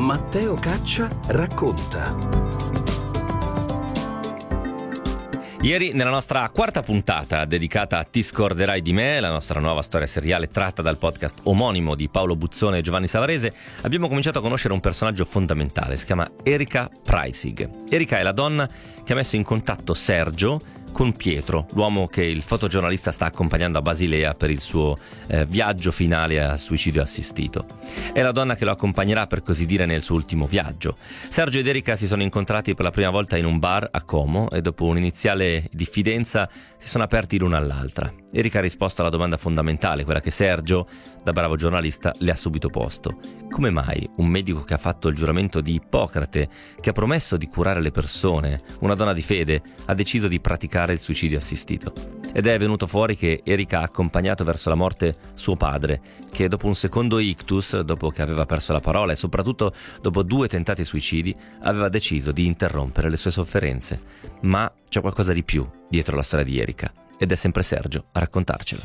Matteo Caccia racconta. Ieri, nella nostra quarta puntata dedicata a Ti scorderai di me, la nostra nuova storia seriale tratta dal podcast omonimo di Paolo Buzzone e Giovanni Savarese, abbiamo cominciato a conoscere un personaggio fondamentale. Si chiama Erika Preissig. Erika è la donna che ha messo in contatto Sergio con Pietro, l'uomo che il fotogiornalista sta accompagnando a Basilea per il suo viaggio finale a suicidio assistito. È la donna che lo accompagnerà, per così dire, nel suo ultimo viaggio. Sergio ed Erika si sono incontrati per la prima volta in un bar a Como e dopo un'iniziale diffidenza si sono aperti l'una all'altra. Erika ha risposto alla domanda fondamentale, quella che Sergio, da bravo giornalista, le ha subito posto. Come mai un medico che ha fatto il giuramento di Ippocrate, che ha promesso di curare le persone, una donna di fede, ha deciso di praticare il suicidio assistito? Ed è venuto fuori che Erika ha accompagnato verso la morte suo padre, che dopo un secondo ictus, dopo che aveva perso la parola e soprattutto dopo 2 tentati suicidi, aveva deciso di interrompere le sue sofferenze. Ma c'è qualcosa di più dietro la storia di Erika, ed è sempre Sergio a raccontarcelo.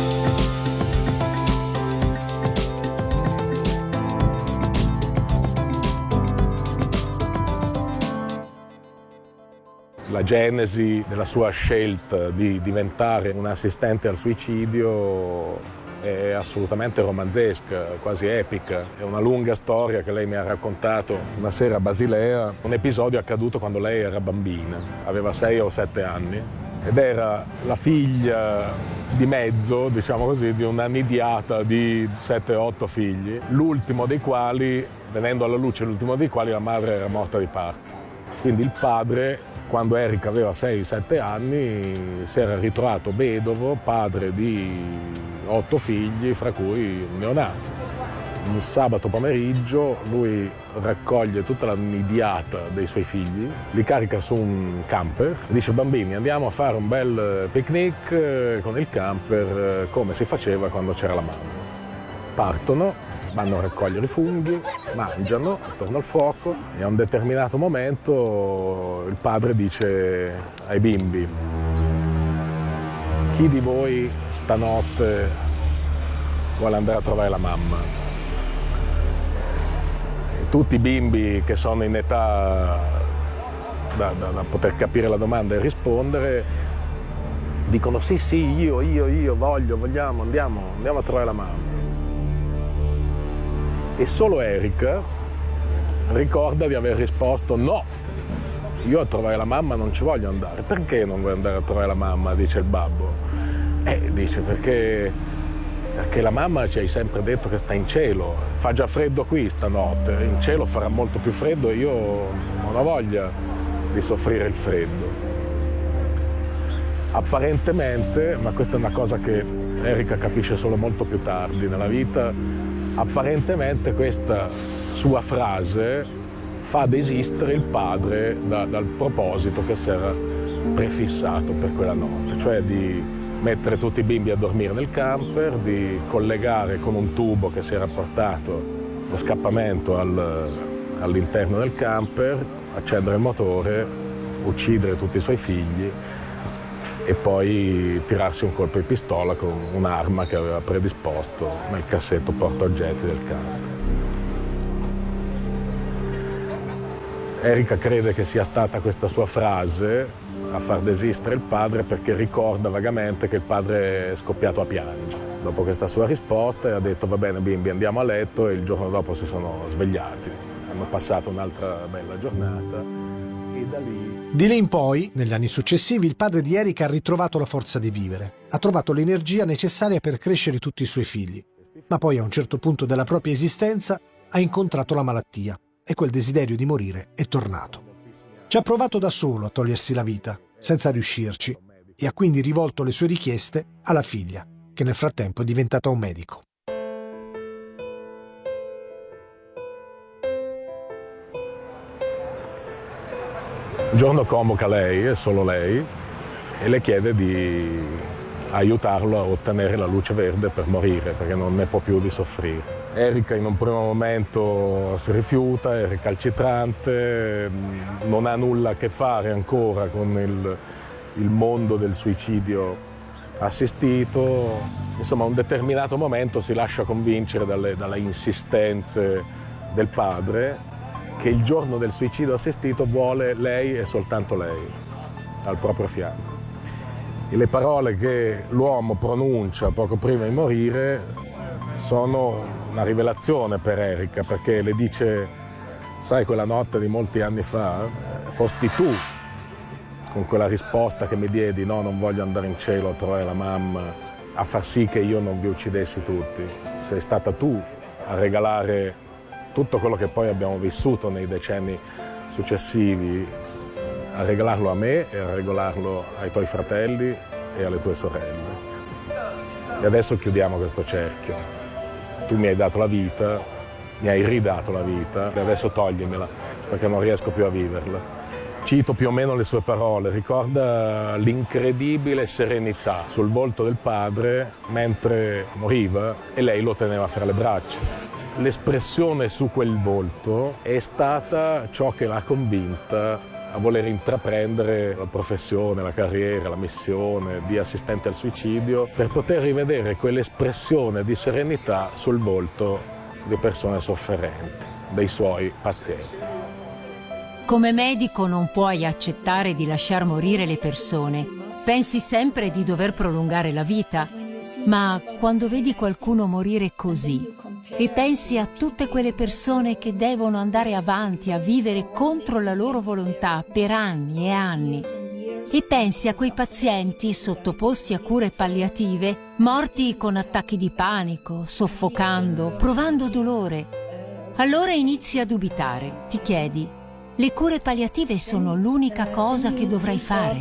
La genesi della sua scelta di diventare un assistente al suicidio è assolutamente romanzesca, quasi epica. È una lunga storia che lei mi ha raccontato una sera a Basilea, un episodio accaduto quando lei era bambina, aveva 6 o 7 anni ed era la figlia di mezzo, diciamo così, di una nidiata di 7-8 figli, l'ultimo dei quali, venendo alla luce, la madre era morta di parto. Quindi il padre, quando Erika aveva 6-7 anni, si era ritrovato vedovo, padre di 8 figli, fra cui un neonato. Un sabato pomeriggio lui raccoglie tutta la nidiata dei suoi figli, li carica su un camper e dice: bambini, andiamo a fare un bel picnic con il camper come si faceva quando c'era la mamma. Partono, vanno a raccogliere i funghi, mangiano attorno al fuoco e a un determinato momento il padre dice ai bimbi: chi di voi stanotte vuole andare a trovare la mamma? E tutti i bimbi che sono in età da poter capire la domanda e rispondere dicono sì, io, vogliamo, andiamo a trovare la mamma. E solo Erika ricorda di aver risposto: no, io a trovare la mamma non ci voglio andare. Perché non vuoi andare a trovare la mamma? Dice il babbo. Dice perché la mamma ci hai sempre detto che sta in cielo, fa già freddo qui stanotte, in cielo farà molto più freddo e io non ho voglia di soffrire il freddo. Apparentemente, ma questa è una cosa che Erika capisce solo molto più tardi nella vita, apparentemente questa sua frase fa desistere il padre dal proposito che si era prefissato per quella notte, cioè di mettere tutti i bimbi a dormire nel camper, di collegare con un tubo che si era portato lo scappamento all'interno del camper, accendere il motore, uccidere tutti i suoi figli e poi tirarsi un colpo di pistola con un'arma che aveva predisposto nel cassetto portaoggetti del camper. Erika crede che sia stata questa sua frase a far desistere il padre, perché ricorda vagamente che il padre è scoppiato a piangere dopo questa sua risposta e ha detto: va bene bimbi, andiamo a letto, e il giorno dopo si sono svegliati, hanno passato un'altra bella giornata e da lì... Di lì in poi, negli anni successivi, il padre di Erika ha ritrovato la forza di vivere, ha trovato l'energia necessaria per crescere tutti i suoi figli, ma poi a un certo punto della propria esistenza ha incontrato la malattia e quel desiderio di morire è tornato. Ci ha provato da solo a togliersi la vita, senza riuscirci, e ha quindi rivolto le sue richieste alla figlia, che nel frattempo è diventata un medico. Un giorno convoca lei, e solo lei, e le chiede di aiutarlo a ottenere la luce verde per morire, perché non ne può più di soffrire. Erika in un primo momento si rifiuta, è recalcitrante, non ha nulla a che fare ancora con il mondo del suicidio assistito. Insomma, a un determinato momento si lascia convincere dalle insistenze del padre che il giorno del suicidio assistito vuole lei e soltanto lei al proprio fianco. E le parole che l'uomo pronuncia poco prima di morire sono una rivelazione per Erika, perché le dice: sai, quella notte di molti anni fa fosti tu, con quella risposta che mi diedi, no, non voglio andare in cielo a trovare la mamma, a far sì che io non vi uccidessi tutti. Sei stata tu a regalare tutto quello che poi abbiamo vissuto nei decenni successivi, a regalarlo a me e a regalarlo ai tuoi fratelli e alle tue sorelle. E adesso chiudiamo questo cerchio. Tu mi hai dato la vita, mi hai ridato la vita e adesso toglimela, perché non riesco più a viverla. Cito più o meno le sue parole: ricorda l'incredibile serenità sul volto del padre mentre moriva e lei lo teneva fra le braccia. L'espressione su quel volto è stata ciò che l'ha convinta a voler intraprendere la professione, la carriera, la missione di assistente al suicidio, per poter rivedere quell'espressione di serenità sul volto di persone sofferenti, dei suoi pazienti. Come medico non puoi accettare di lasciar morire le persone. Pensi sempre di dover prolungare la vita, ma quando vedi qualcuno morire così e pensi a tutte quelle persone che devono andare avanti a vivere contro la loro volontà per anni e anni, e pensi a quei pazienti sottoposti a cure palliative, morti con attacchi di panico, soffocando, provando dolore, allora inizi a dubitare, ti chiedi: le cure palliative sono l'unica cosa che dovrai fare?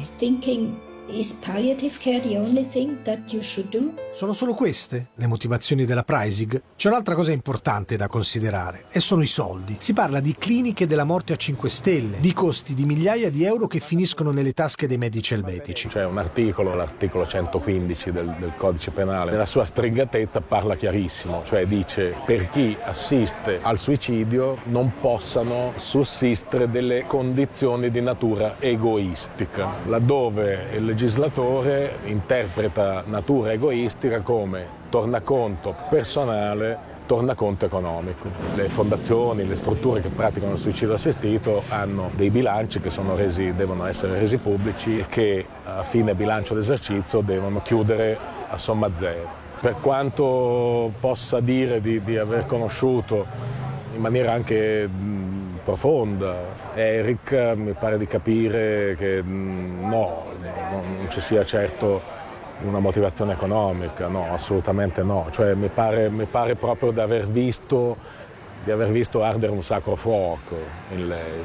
Is palliative care the only thing that you should do? Sono solo queste le motivazioni della Preissig? C'è un'altra cosa importante da considerare, e sono i soldi. Si parla di cliniche della morte a 5 stelle, di costi di migliaia di euro che finiscono nelle tasche dei medici elvetici. C'è un articolo, l'articolo 115 del Codice Penale, nella sua stringatezza parla chiarissimo, cioè dice: per chi assiste al suicidio non possano sussistere delle condizioni di natura egoistica, laddove il legislatore interpreta natura egoistica come tornaconto personale, tornaconto economico. Le fondazioni, le strutture che praticano il suicidio assistito hanno dei bilanci che devono essere resi pubblici e che a fine bilancio d'esercizio devono chiudere a somma zero. Per quanto possa dire di aver conosciuto in maniera anche profonda Eric, mi pare di capire che non ci sia certo una motivazione economica, no, assolutamente no. Cioè mi pare proprio di aver visto ardere un sacro fuoco in lei.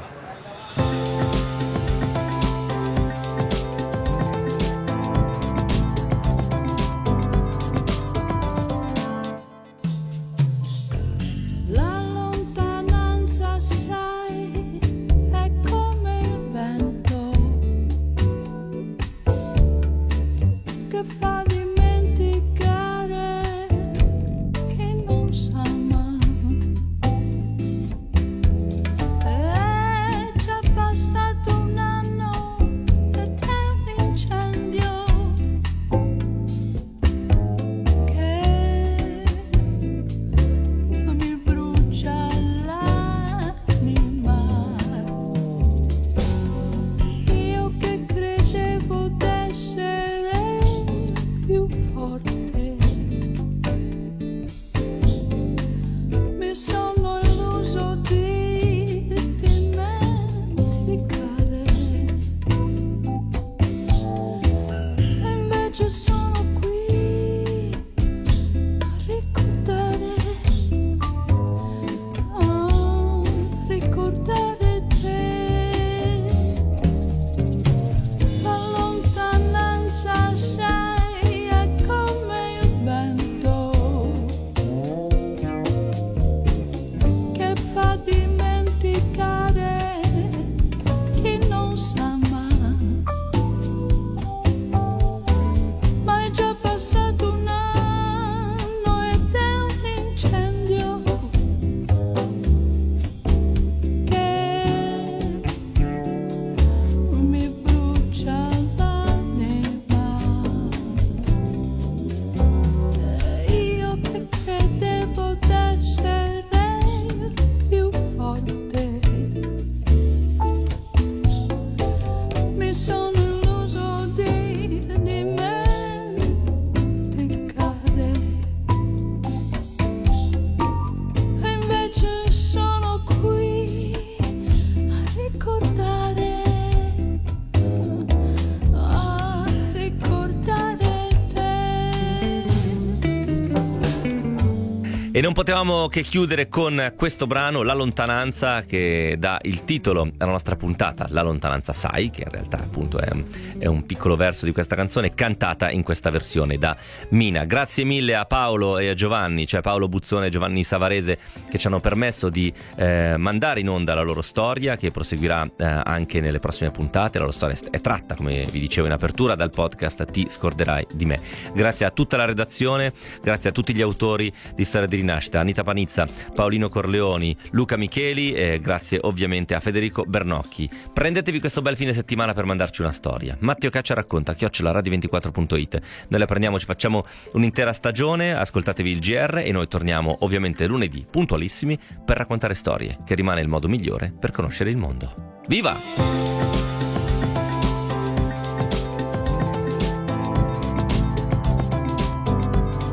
E non potevamo che chiudere con questo brano, La lontananza, che dà il titolo alla nostra puntata, La lontananza sai, che in realtà appunto è un piccolo verso di questa canzone cantata in questa versione da Mina. Grazie mille a Paolo e a Giovanni, cioè Paolo Buzzone e Giovanni Savarese, che ci hanno permesso di mandare in onda la loro storia, che proseguirà anche nelle prossime puntate. La loro storia è tratta, come vi dicevo in apertura, dal podcast Ti scorderai di me. Grazie a tutta la redazione, grazie a tutti gli autori di Storia di Rinascita, Anita Panizza, Paolino Corleoni, Luca Micheli, e grazie ovviamente a Federico Bernocchi. Prendetevi questo bel fine settimana per mandarci una storia. Matteo Caccia racconta @radio24.it. Noi la prendiamo, ci facciamo un'intera stagione, ascoltatevi il GR e noi torniamo ovviamente lunedì puntualissimi per raccontare storie, che rimane il modo migliore per conoscere il mondo. Viva!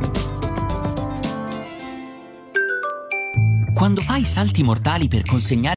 Quando fai salti mortali per consegnare